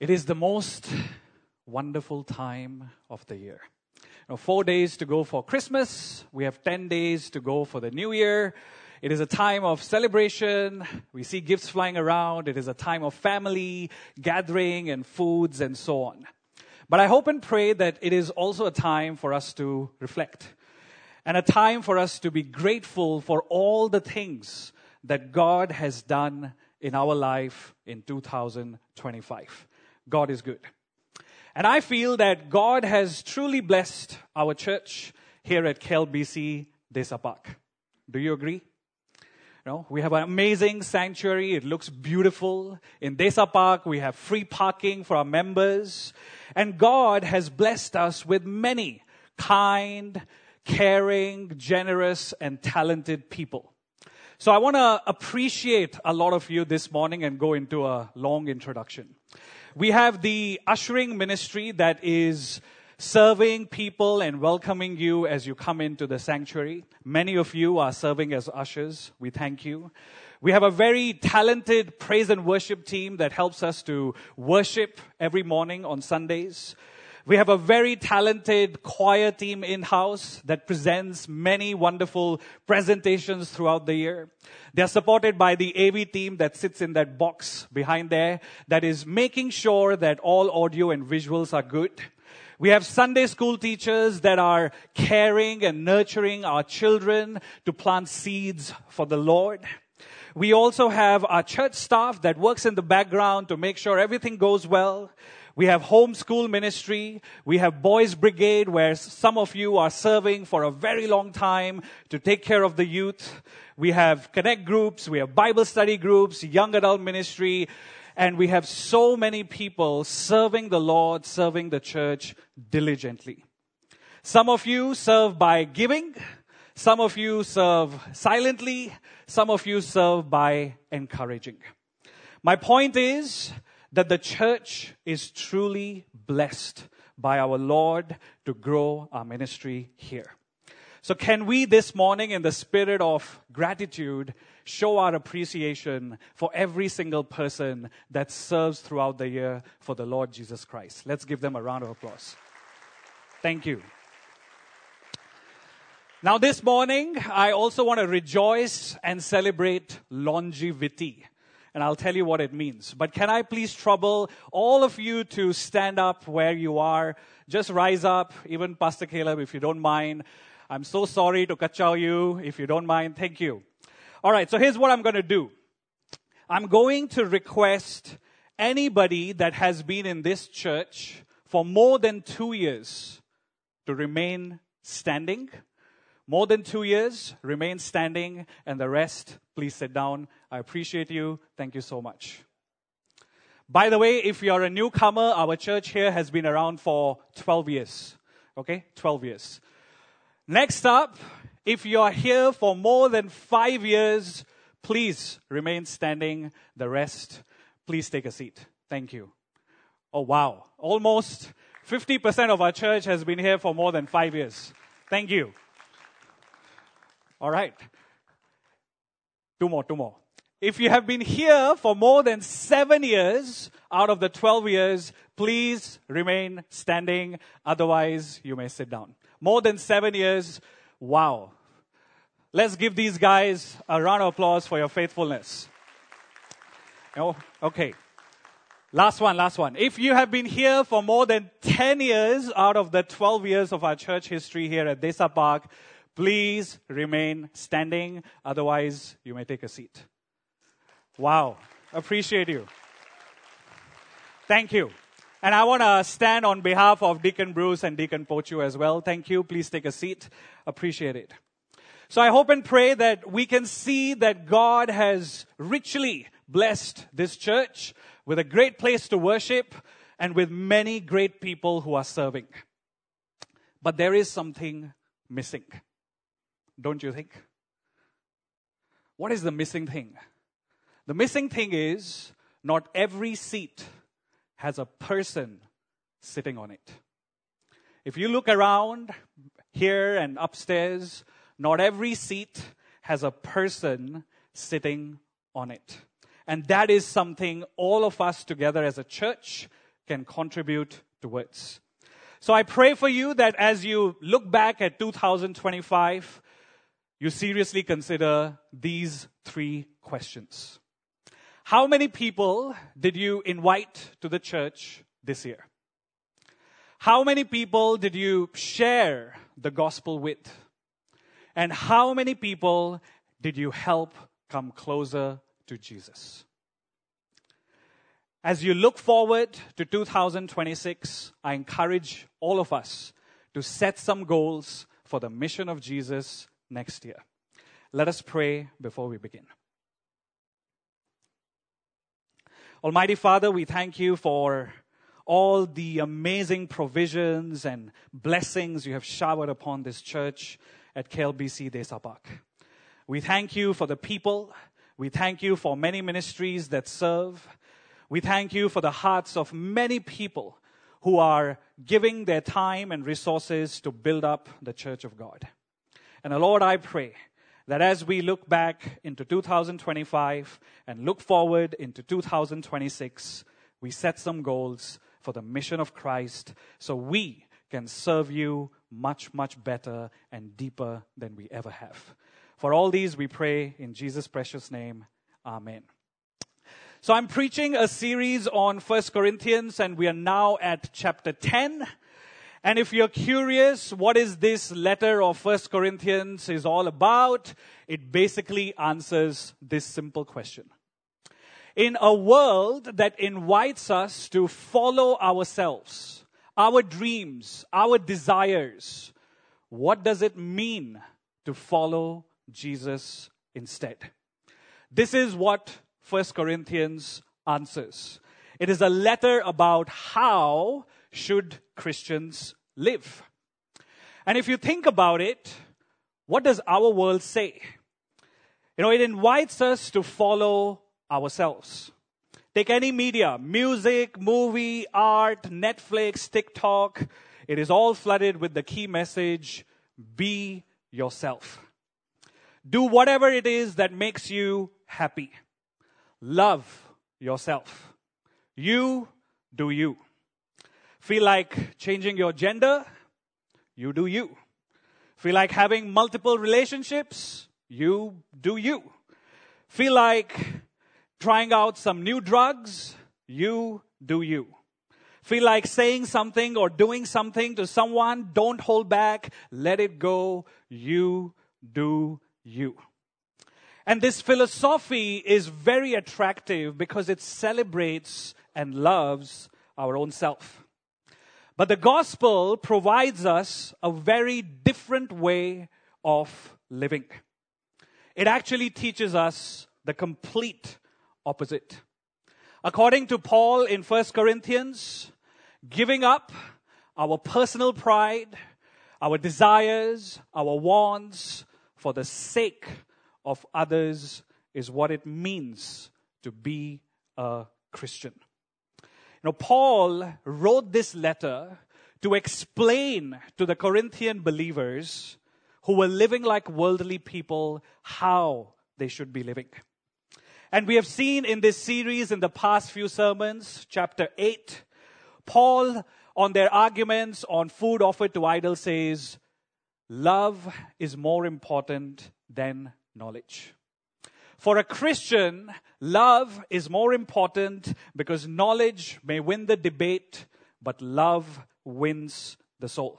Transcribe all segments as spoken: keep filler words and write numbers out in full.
It is the most wonderful time of the year. Now, four days to go for Christmas. We have ten days to go for the New Year. It is a time of celebration. We see gifts flying around. It is a time of family, gathering, and foods, and so on. But I hope and pray that it is also a time for us to reflect. And a time for us to be grateful for all the things that God has done in our life in two thousand twenty-five. God is good. And I feel that God has truly blessed our church here at K L B C Desa Park. Do you agree? You know, we have an amazing sanctuary. It looks beautiful. In Desa Park, we have free parking for our members. And God has blessed us with many kind, caring, generous, and talented people. So I want to appreciate a lot of you this morning and go into a long introduction. We have the ushering ministry that is serving people and welcoming you as you come into the sanctuary. Many of you are serving as ushers. We thank you. We have a very talented praise and worship team that helps us to worship every morning on Sundays. We have a very talented choir team in-house that presents many wonderful presentations throughout the year. They are supported by the A V team that sits in that box behind there that is making sure that all audio and visuals are good. We have Sunday school teachers that are caring and nurturing our children to plant seeds for the Lord. We also have our church staff that works in the background to make sure everything goes well. We have homeschool ministry. We have boys brigade where some of you are serving for a very long time to take care of the youth. We have connect groups. We have Bible study groups, young adult ministry. And we have so many people serving the Lord, serving the church diligently. Some of you serve by giving. Some of you serve silently. Some of you serve by encouraging. My point is that the church is truly blessed by our Lord to grow our ministry here. So can we this morning, in the spirit of gratitude, show our appreciation for every single person that serves throughout the year for the Lord Jesus Christ? Let's give them a round of applause. Thank you. Now this morning, I also want to rejoice and celebrate longevity. And I'll tell you what it means. But can I please trouble all of you to stand up where you are? Just rise up, even Pastor Caleb, if you don't mind. I'm so sorry to kachao you, if you don't mind. Thank you. All right, so here's what I'm going to do. I'm going to request anybody that has been in this church for more than two years to remain standing. More than two years, remain standing, and the rest, please sit down. I appreciate you. Thank you so much. By the way, if you're a newcomer, our church here has been around for twelve years. Okay, twelve years. Next up, if you're here for more than five years, please remain standing. The rest, please take a seat. Thank you. Oh, wow. Almost fifty percent of our church has been here for more than five years. Thank you. All right. Two more, two more. If you have been here for more than seven years out of the twelve years, please remain standing. Otherwise, you may sit down. More than seven years. Wow. Let's give these guys a round of applause for your faithfulness. Oh, okay. Last one, last one. If you have been here for more than ten years out of the twelve years of our church history here at Desa Park, please remain standing. Otherwise, you may take a seat. Wow. Appreciate you. Thank you. And I want to stand on behalf of Deacon Bruce and Deacon Pochu as well. Thank you. Please take a seat. Appreciate it. So I hope and pray that we can see that God has richly blessed this church with a great place to worship and with many great people who are serving. But there is something missing. Don't you think? What is the missing thing? The missing thing is not every seat has a person sitting on it. If you look around here and upstairs, not every seat has a person sitting on it. And that is something all of us together as a church can contribute towards. So I pray for you that as you look back at two thousand twenty-five, you seriously consider these three questions. How many people did you invite to the church this year? How many people did you share the gospel with? And how many people did you help come closer to Jesus? As you look forward to two thousand twenty-six, I encourage all of us to set some goals for the mission of Jesus next year. Let us pray before we begin. Almighty Father, we thank you for all the amazing provisions and blessings you have showered upon this church at K L B C Desa Park. We thank you for the people. We thank you for many ministries that serve. We thank you for the hearts of many people who are giving their time and resources to build up the church of God. And Lord, I pray that as we look back into two thousand twenty-five and look forward into two thousand twenty-six, we set some goals for the mission of Christ so we can serve you much, much better and deeper than we ever have. For all these we pray in Jesus' precious name. Amen. So I'm preaching a series on First Corinthians, and we are now at chapter ten. And if you're curious what is this letter of First Corinthians is all about, it basically answers this simple question. In a world that invites us to follow ourselves, our dreams, our desires, what does it mean to follow Jesus instead? This is what First Corinthians answers. It is a letter about how should Christians live. And if you think about it, what does our world say? You know, it invites us to follow ourselves. Take any media, music, movie, art, Netflix, TikTok. It is all flooded with the key message, be yourself. Do whatever it is that makes you happy. Love yourself. You do you. Feel like changing your gender? You do you. Feel like having multiple relationships? You do you. Feel like trying out some new drugs? You do you. Feel like saying something or doing something to someone? Don't hold back. Let it go. You do you. And this philosophy is very attractive because it celebrates and loves our own self. But the gospel provides us a very different way of living. It actually teaches us the complete opposite. According to Paul in First Corinthians, giving up our personal pride, our desires, our wants for the sake of others is what it means to be a Christian. You know, Paul wrote this letter to explain to the Corinthian believers who were living like worldly people how they should be living. And we have seen in this series in the past few sermons, chapter eight, Paul on their arguments on food offered to idols says, love is more important than knowledge. For a Christian, love is more important because knowledge may win the debate, but love wins the soul.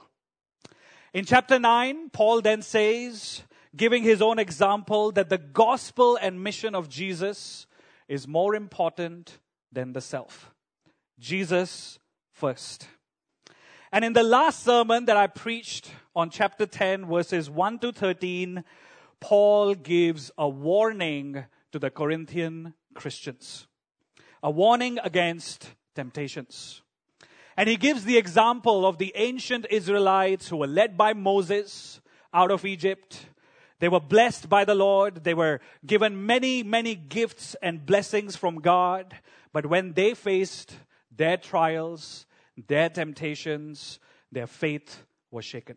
In chapter nine, Paul then says, giving his own example, that the gospel and mission of Jesus is more important than the self. Jesus first. And in the last sermon that I preached on chapter ten, verses one to thirteen, Paul gives a warning to the Corinthian Christians. A warning against temptations. And he gives the example of the ancient Israelites who were led by Moses out of Egypt. They were blessed by the Lord. They were given many, many gifts and blessings from God. But when they faced their trials, their temptations, their faith was shaken.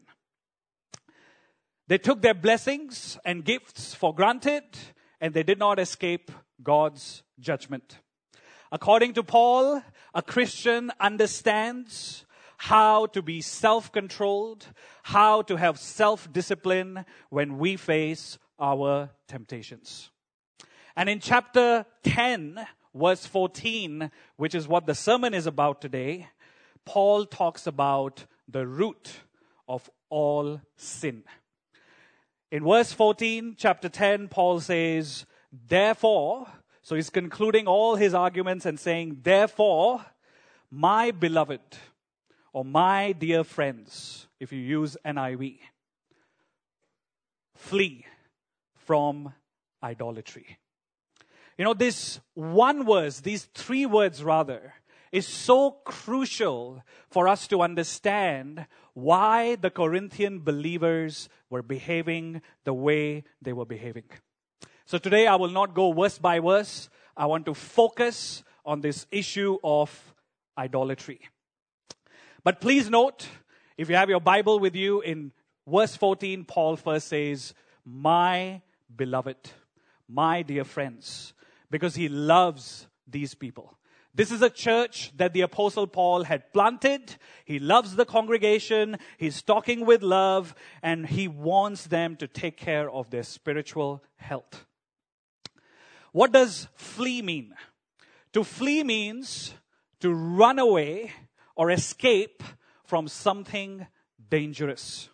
They took their blessings and gifts for granted, and they did not escape God's judgment. According to Paul, a Christian understands how to be self-controlled, how to have self-discipline when we face our temptations. And in chapter ten, verse fourteen, which is what the sermon is about today, Paul talks about the root of all sin. In verse fourteen, chapter ten, Paul says, therefore, so he's concluding all his arguments and saying, therefore, my beloved, or my dear friends, if you use N I V, flee from idolatry. You know, this one verse, these three words rather, is so crucial for us to understand why the Corinthian believers were behaving the way they were behaving. So today I will not go verse by verse. I want to focus on this issue of idolatry. But please note, if you have your Bible with you, in verse fourteen, Paul first says, my beloved, my dear friends, because he loves these people. This is a church that the Apostle Paul had planted. He loves the congregation. He's talking with love, and he wants them to take care of their spiritual health. What does flee mean? To flee means to run away or escape from something dangerous.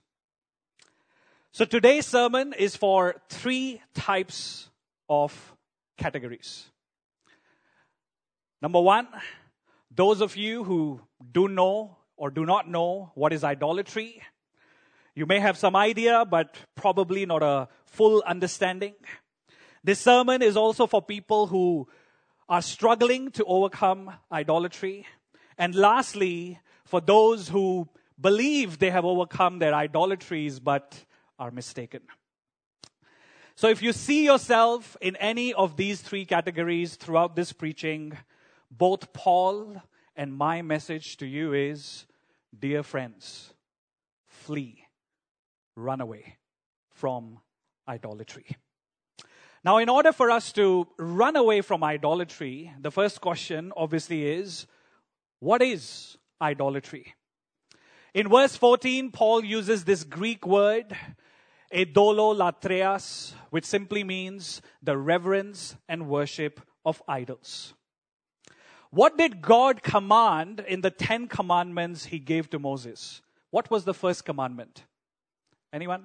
So today's sermon is for three types of categories. Number one, those of you who do know or do not know what is idolatry, you may have some idea, but probably not a full understanding. This sermon is also for people who are struggling to overcome idolatry. And lastly, for those who believe they have overcome their idolatries but are mistaken. So if you see yourself in any of these three categories throughout this preaching, both Paul and my message to you is, dear friends, flee, run away from idolatry. Now, in order for us to run away from idolatry, the first question obviously is, what is idolatry? In verse fourteen, Paul uses this Greek word, idololatreas, which simply means the reverence and worship of idols. What did God command in the Ten Commandments he gave to Moses? What was the first commandment? Anyone?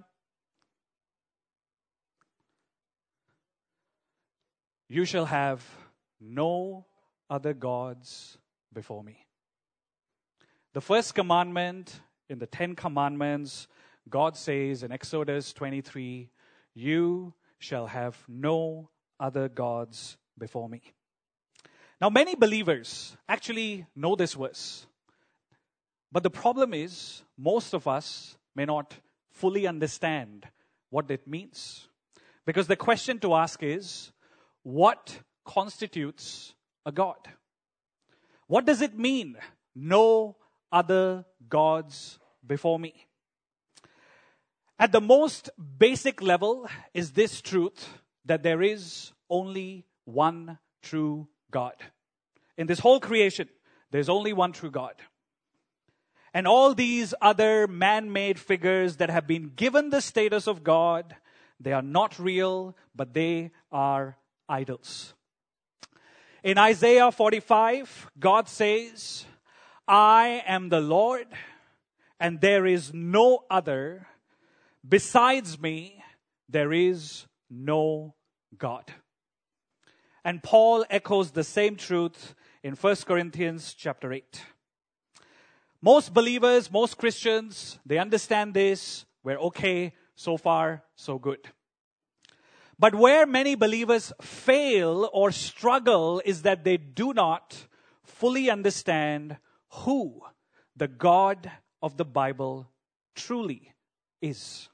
You shall have no other gods before me. The first commandment in the Ten Commandments, God says in Exodus twenty-three, you shall have no other gods before me. Now, many believers actually know this verse. But the problem is, most of us may not fully understand what it means. Because the question to ask is, what constitutes a God? What does it mean, no other gods before me? At the most basic level is this truth, that there is only one true God. In this whole creation, there's only one true God. And all these other man-made figures that have been given the status of God, they are not real, but they are idols. In Isaiah forty-five, God says, I am the Lord, and there is no other. Besides me, there is no God. And Paul echoes the same truth in First Corinthians chapter eight. Most believers, most Christians, they understand this. We're okay, so far, so good. But where many believers fail or struggle is that they do not fully understand who the God of the Bible truly is.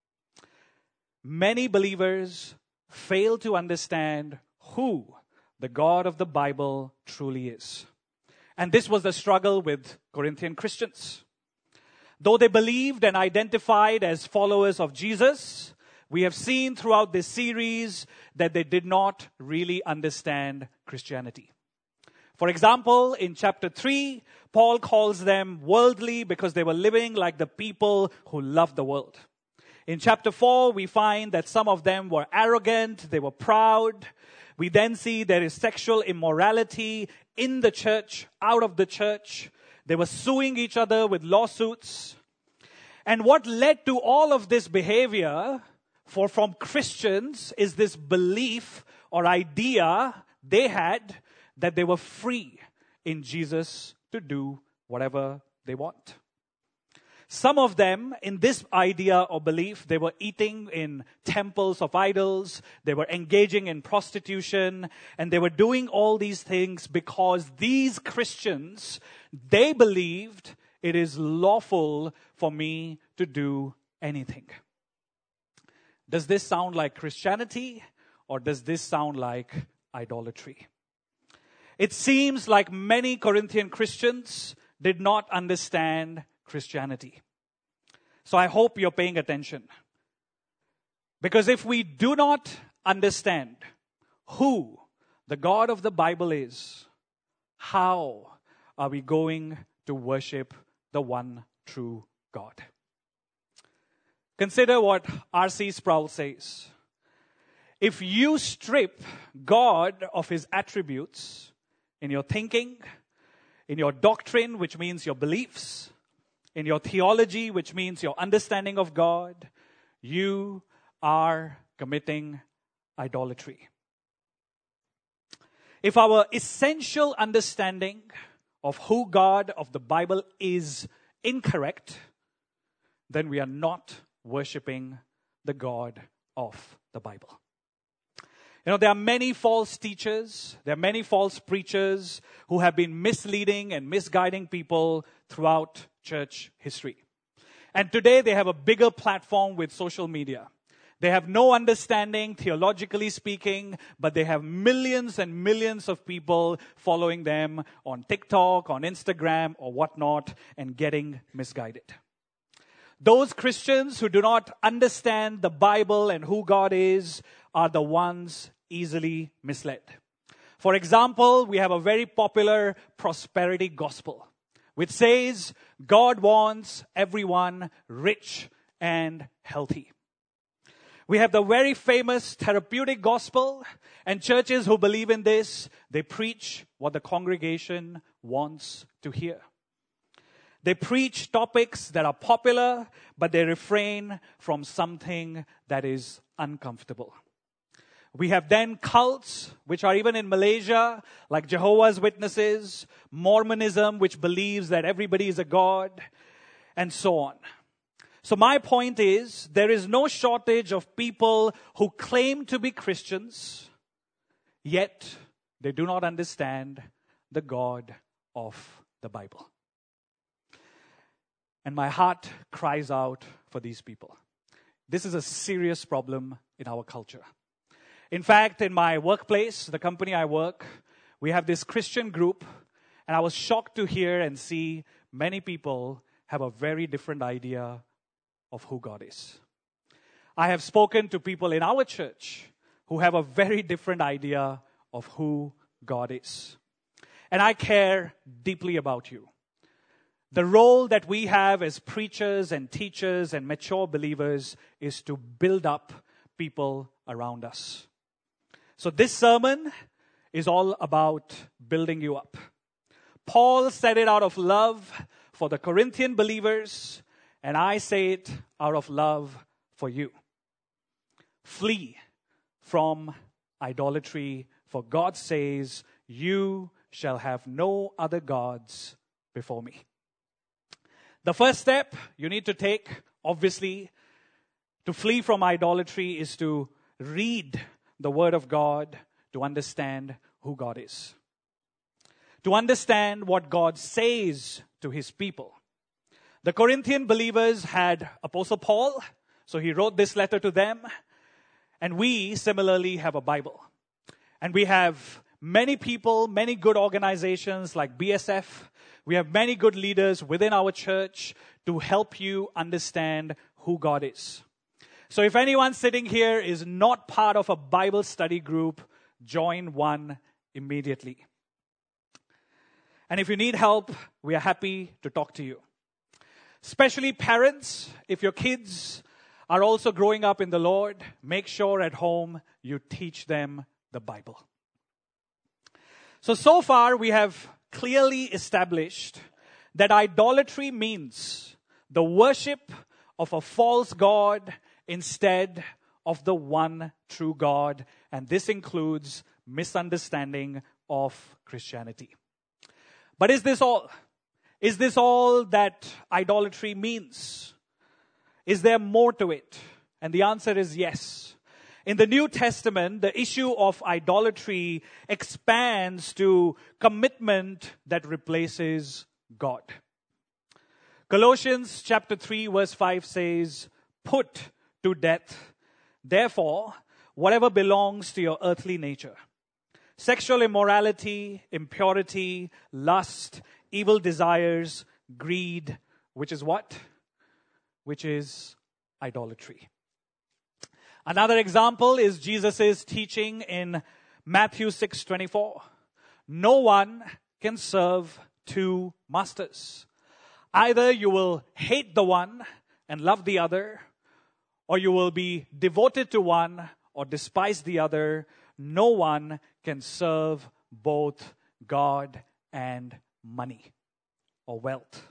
Many believers fail to understand who the God of the Bible truly is. And this was the struggle with Corinthian Christians. Though they believed and identified as followers of Jesus, we have seen throughout this series that they did not really understand Christianity. For example, in chapter three, Paul calls them worldly because they were living like the people who love the world. In chapter four, we find that some of them were arrogant, they were proud. We then see there is sexual immorality in the church, out of the church. They were suing each other with lawsuits. And what led to all of this behavior for from Christians is this belief or idea they had that they were free in Jesus to do whatever they want. Some of them, in this idea or belief, they were eating in temples of idols, they were engaging in prostitution, and they were doing all these things because these Christians, they believed it is lawful for me to do anything. Does this sound like Christianity, or does this sound like idolatry? It seems like many Corinthian Christians did not understand Christianity. So I hope you're paying attention. Because if we do not understand who the God of the Bible is, how are we going to worship the one true God? Consider what R C Sproul says. If you strip God of his attributes in your thinking, in your doctrine, which means your beliefs, in your theology, which means your understanding of God, you are committing idolatry. If our essential understanding of who God of the Bible is incorrect, then we are not worshiping the God of the Bible. You know, there are many false teachers, there are many false preachers who have been misleading and misguiding people throughout church history. And today they have a bigger platform with social media. They have no understanding, theologically speaking, but they have millions and millions of people following them on TikTok, on Instagram, or whatnot, and getting misguided. Those Christians who do not understand the Bible and who God is are the ones easily misled. For example, we have a very popular prosperity gospel, which says God wants everyone rich and healthy. We have the very famous therapeutic gospel, and churches who believe in this, they preach what the congregation wants to hear. They preach topics that are popular, but they refrain from something that is uncomfortable. We have then cults, which are even in Malaysia, like Jehovah's Witnesses, Mormonism, which believes that everybody is a god, and so on. So my point is, there is no shortage of people who claim to be Christians, yet they do not understand the God of the Bible. And my heart cries out for these people. This is a serious problem in our culture. In fact, in my workplace, the company I work, we have this Christian group, and I was shocked to hear and see many people have a very different idea of who God is. I have spoken to people in our church who have a very different idea of who God is. And I care deeply about you. The role that we have as preachers and teachers and mature believers is to build up people around us. So this sermon is all about building you up. Paul said it out of love for the Corinthian believers, and I say it out of love for you. Flee from idolatry, for God says, you shall have no other gods before me. The first step you need to take, obviously, to flee from idolatry is to read the Word of God to understand who God is. To understand what God says to His people. The Corinthian believers had Apostle Paul, so he wrote this letter to them. And we similarly have a Bible. And we have many people, many good organizations like B S F. We have many good leaders within our church to help you understand who God is. So if anyone sitting here is not part of a Bible study group, join one immediately. And if you need help, we are happy to talk to you. Especially parents, if your kids are also growing up in the Lord, make sure at home you teach them the Bible. So, so far we have clearly established that idolatry means the worship of a false god instead of the one true God. And this includes misunderstanding of Christianity. But is this all? Is this all that idolatry means? Is there more to it? And the answer is yes. In the New Testament, the issue of idolatry expands to commitment that replaces God. Colossians chapter three verse five says, "Put to death, therefore, whatever belongs to your earthly nature. Sexual immorality, impurity, lust, evil desires, greed," which is what? Which is idolatry. Another example is Jesus' teaching in Matthew six twenty-four. No one can serve two masters. Either you will hate the one and love the other, or you will be devoted to one or despise the other. No one can serve both God and money or wealth.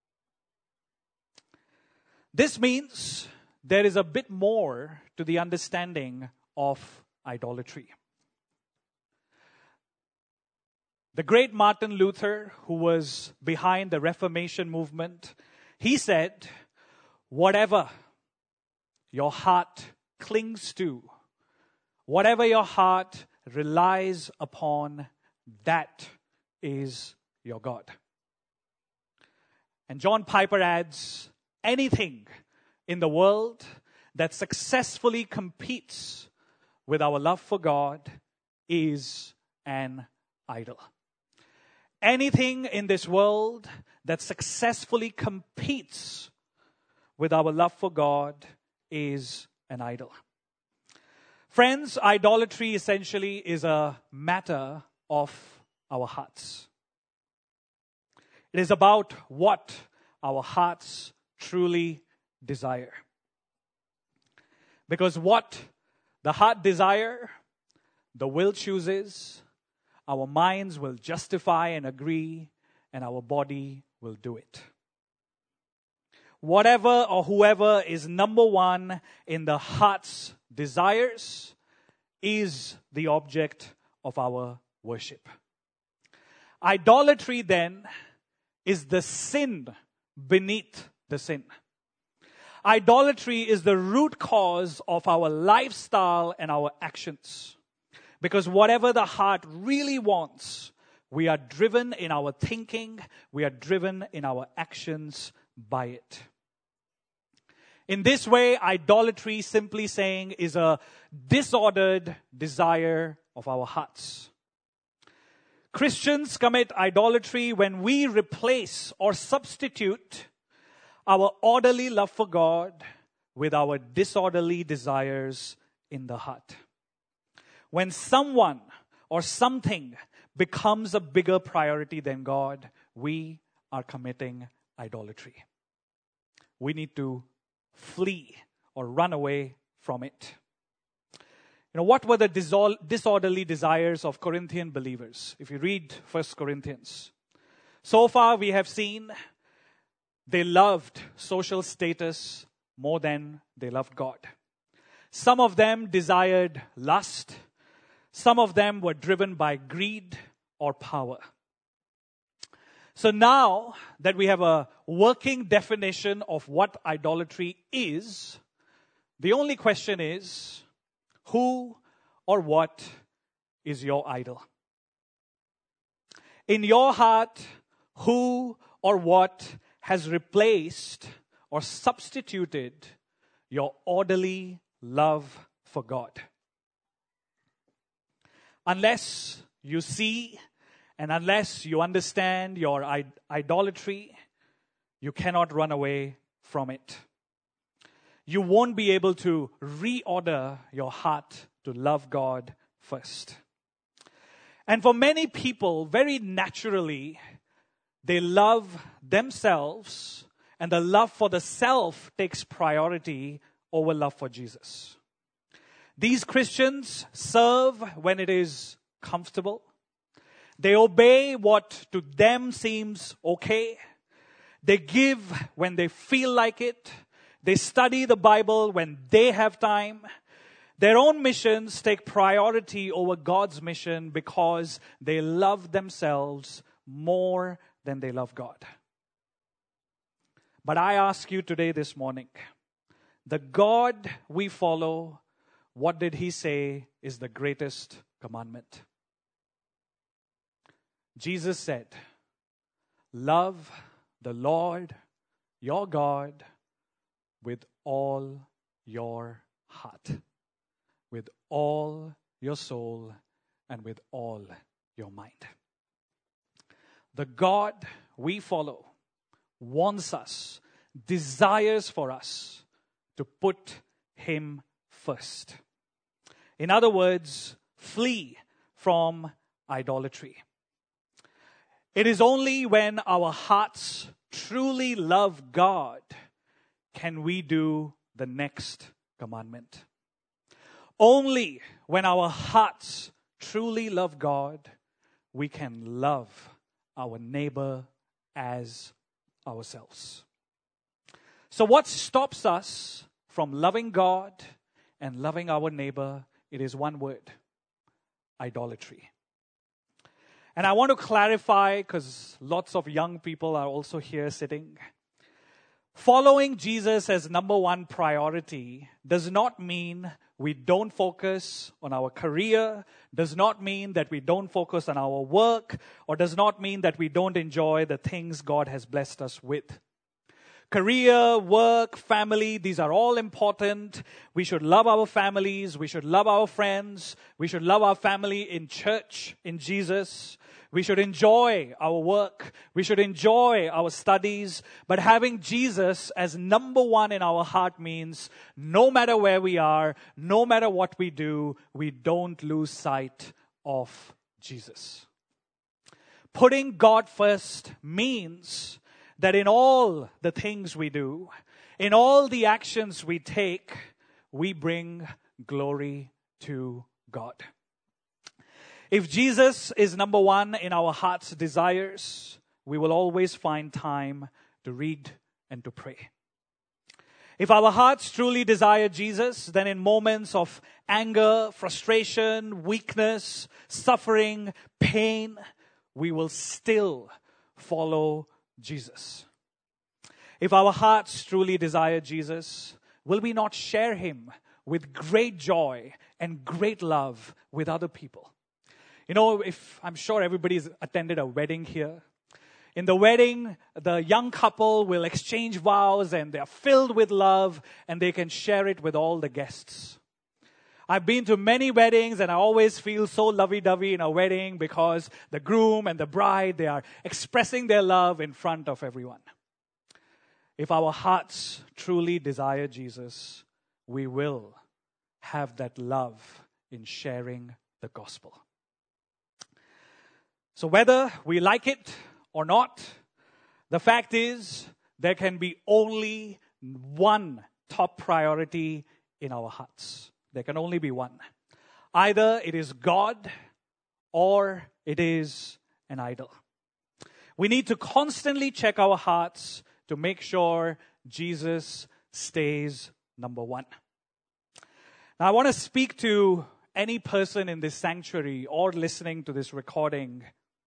This means there is a bit more to the understanding of idolatry. The great Martin Luther, who was behind the Reformation movement, he said, "Whatever your heart clings to, whatever your heart relies upon, that is your God." And John Piper adds, anything in the world that successfully competes with our love for God is an idol. Anything in this world that successfully competes with our love for God is an idol. Friends, idolatry essentially is a matter of our hearts. It is about what our hearts truly desire. Because what the heart desire, the will chooses, our minds will justify and agree, and our body will do it. Whatever or whoever is number one in the heart's desires is the object of our worship. Idolatry, then, is the sin beneath the sin. Idolatry is the root cause of our lifestyle and our actions. Because whatever the heart really wants, we are driven in our thinking, we are driven in our actions by it. In this way, idolatry, simply saying, is a disordered desire of our hearts. Christians commit idolatry when we replace or substitute our orderly love for God with our disorderly desires in the heart. When someone or something becomes a bigger priority than God, we are committing idolatry. We need to flee or run away from it. You know, what were the disorderly desires of Corinthian believers? If you read First Corinthians, so far we have seen they loved social status more than they loved God. Some of them desired lust. Some of them were driven by greed or power. So now that we have a working definition of what idolatry is, the only question is, who or what is your idol? In your heart, who or what has replaced or substituted your orderly love for God? Unless you see and unless you understand your idolatry, you cannot run away from it. You won't be able to reorder your heart to love God first. And for many people, very naturally, they love themselves, and the love for the self takes priority over love for Jesus. These Christians serve when it is comfortable. They obey what to them seems okay. They give when they feel like it. They study the Bible when they have time. Their own missions take priority over God's mission because they love themselves more than they love God. But I ask you today, this morning, the God we follow, what did He say is the greatest commandment? Jesus said, love the Lord your God with all your heart, with all your soul, and with all your mind. The God we follow wants us, desires for us to put Him first. In other words, flee from idolatry. It is only when our hearts truly love God can we do the next commandment. Only when our hearts truly love God, we can love our neighbor as ourselves. So what stops us from loving God and loving our neighbor? It is one word: idolatry. And I want to clarify, because lots of young people are also here sitting. Following Jesus as number one priority does not mean we don't focus on our career, does not mean that we don't focus on our work, or does not mean that we don't enjoy the things God has blessed us with. Career, work, family, these are all important. We should love our families. We should love our friends. We should love our family in church, in Jesus. We should enjoy our work. We should enjoy our studies. But having Jesus as number one in our heart means no matter where we are, no matter what we do, we don't lose sight of Jesus. Putting God first means that in all the things we do, in all the actions we take, we bring glory to God. If Jesus is number one in our heart's desires, we will always find time to read and to pray. If our hearts truly desire Jesus, then in moments of anger, frustration, weakness, suffering, pain, we will still follow Jesus. If our hearts truly desire Jesus, will we not share Him with great joy and great love with other people? You know, if I'm sure everybody's attended a wedding here. In the wedding, the young couple will exchange vows and they're filled with love and they can share it with all the guests. I've been to many weddings and I always feel so lovey-dovey in a wedding because the groom and the bride, they are expressing their love in front of everyone. If our hearts truly desire Jesus, we will have that love in sharing the gospel. So whether we like it or not, the fact is there can be only one top priority in our hearts. There can only be one. Either it is God or it is an idol. We need to constantly check our hearts to make sure Jesus stays number one. Now I want to speak to any person in this sanctuary or listening to this recording.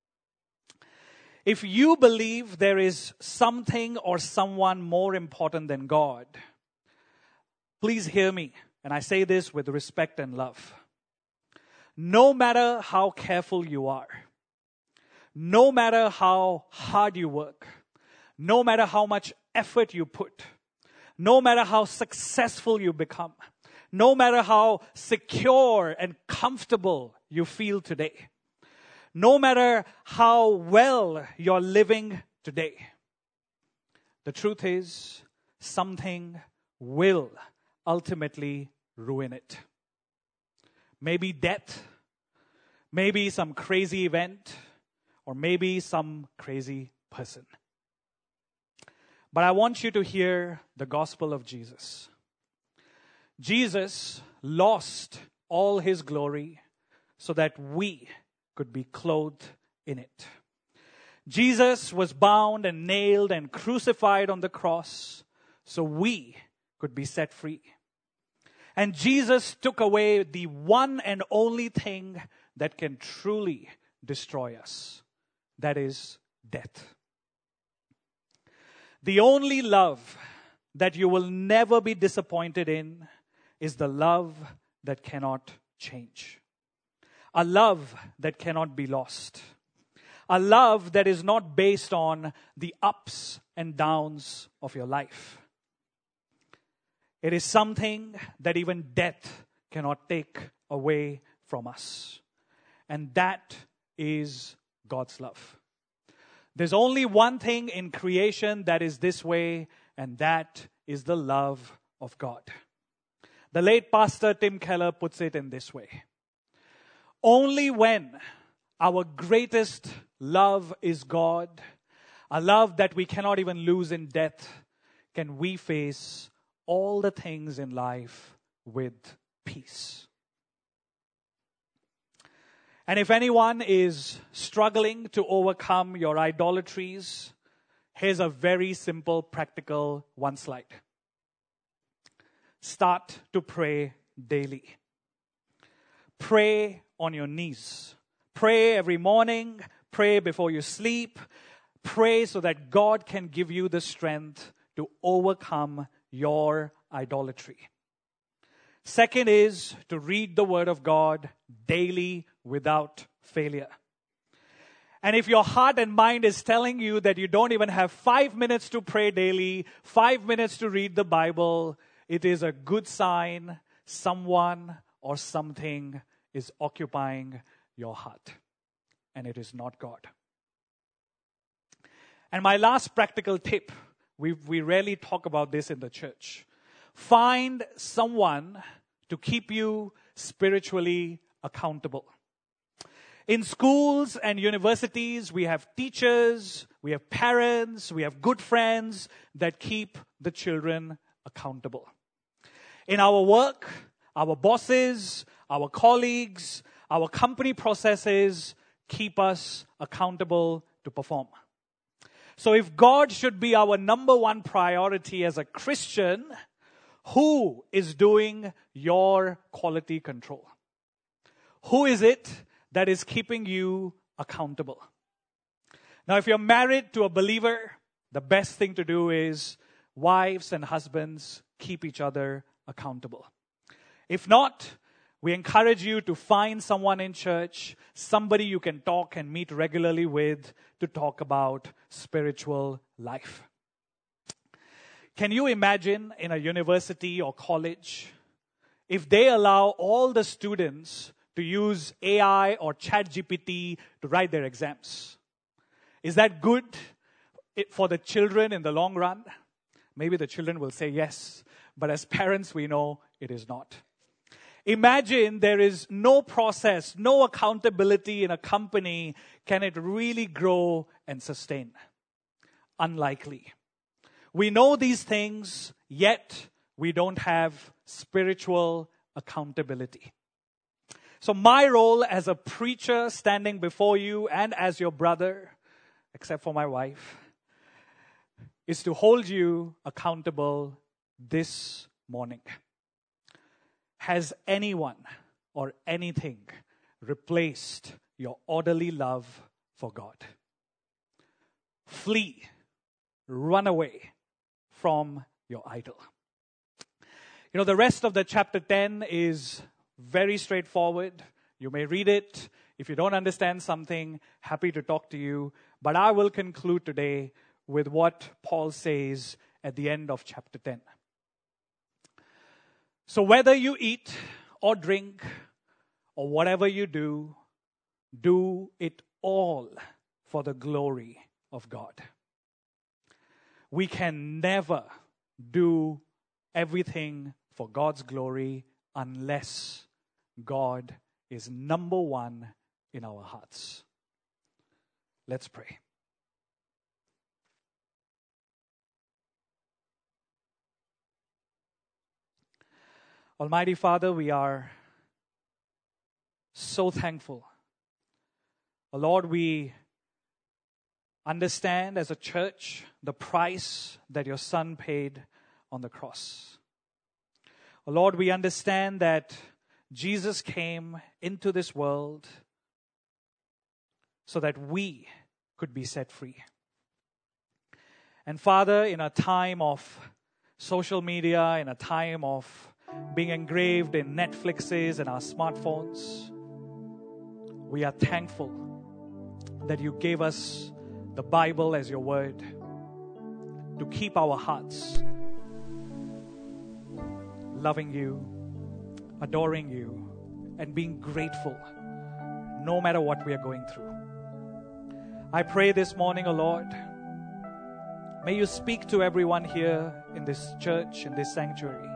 If you believe there is something or someone more important than God, please hear me. And I say this with respect and love. No matter how careful you are, no matter how hard you work, no matter how much effort you put, no matter how successful you become, no matter how secure and comfortable you feel today, no matter how well you're living today, the truth is something will ultimately ruin it. Maybe death, maybe some crazy event, or maybe some crazy person. But I want you to hear the gospel of Jesus. Jesus lost all his glory so that we could be clothed in it. Jesus was bound and nailed and crucified on the cross so we could be set free. And Jesus took away the one and only thing that can truly destroy us. That is death. The only love that you will never be disappointed in is the love that cannot change. A love that cannot be lost. A love that is not based on the ups and downs of your life. It is something that even death cannot take away from us. And that is God's love. There's only one thing in creation that is this way, and that is the love of God. The late pastor Tim Keller puts it in this way. Only when our greatest love is God, a love that we cannot even lose in death, can we face all the things in life with peace. And if anyone is struggling to overcome your idolatries, here's a very simple, practical one slide. Start to pray daily. Pray on your knees. Pray every morning. Pray before you sleep. Pray so that God can give you the strength to overcome your idolatry. Second is to read the Word of God daily without failure. And if your heart and mind is telling you that you don't even have five minutes to pray daily, five minutes to read the Bible, it is a good sign someone or something is occupying your heart. And it is not God. And my last practical tip, we, we rarely talk about this in the church. Find someone to keep you spiritually accountable. In schools and universities, we have teachers, we have parents, we have good friends that keep the children accountable. In our work, our bosses, our colleagues, our company processes keep us accountable to perform. So if God should be our number one priority as a Christian, who is doing your quality control? Who is it that is keeping you accountable? Now, if you're married to a believer, the best thing to do is wives and husbands keep each other accountable. If not, we encourage you to find someone in church, somebody you can talk and meet regularly with to talk about spiritual life. Can you imagine in a university or college if they allow all the students to use A I or ChatGPT to write their exams? Is that good for the children in the long run? Maybe the children will say yes, but as parents we know it is not. Imagine there is no process, no accountability in a company. Can it really grow and sustain? Unlikely. We know these things, yet we don't have spiritual accountability. So my role as a preacher standing before you and as your brother, except for my wife, is to hold you accountable this morning. Has anyone or anything replaced your orderly love for God? Flee, run away from your idol. You know, the rest of the chapter ten is very straightforward. You may read it. If you don't understand something, happy to talk to you. But I will conclude today with what Paul says at the end of chapter ten. So whether you eat or drink or whatever you do, do it all for the glory of God. We can never do everything for God's glory unless God is number one in our hearts. Let's pray. Almighty Father, we are so thankful. Oh Lord, we understand as a church the price that your Son paid on the cross. Oh Lord, we understand that Jesus came into this world so that we could be set free. And Father, in a time of social media, in a time of being engraved in Netflixes and our smartphones, we are thankful that you gave us the Bible as your word to keep our hearts loving you, adoring you, and being grateful no matter what we are going through. I pray this morning, O Lord, may you speak to everyone here in this church, in this sanctuary.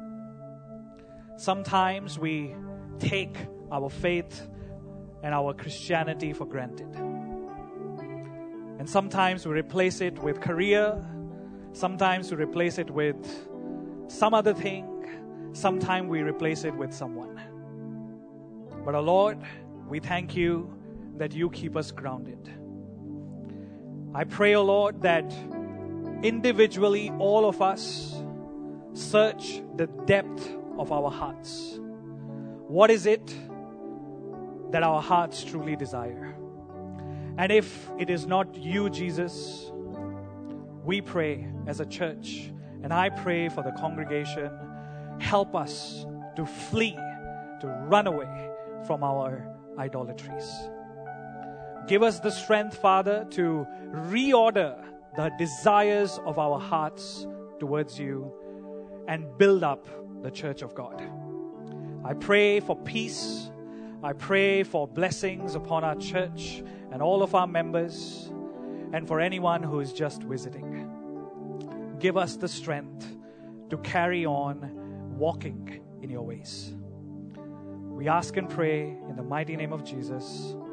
Sometimes we take our faith and our Christianity for granted. And sometimes we replace it with career. Sometimes we replace it with some other thing. Sometimes we replace it with someone. But, our Lord, we thank you that you keep us grounded. I pray, O Lord, that individually all of us search the depth of our hearts. What is it that our hearts truly desire? And if it is not you, Jesus, we pray as a church, and I pray for the congregation, help us to flee, to run away from our idolatries. Give us the strength, Father, to reorder the desires of our hearts towards you and build up the church of God. I pray for peace. I pray for blessings upon our church and all of our members, and for anyone who is just visiting. Give us the strength to carry on walking in your ways. We ask and pray in the mighty name of Jesus.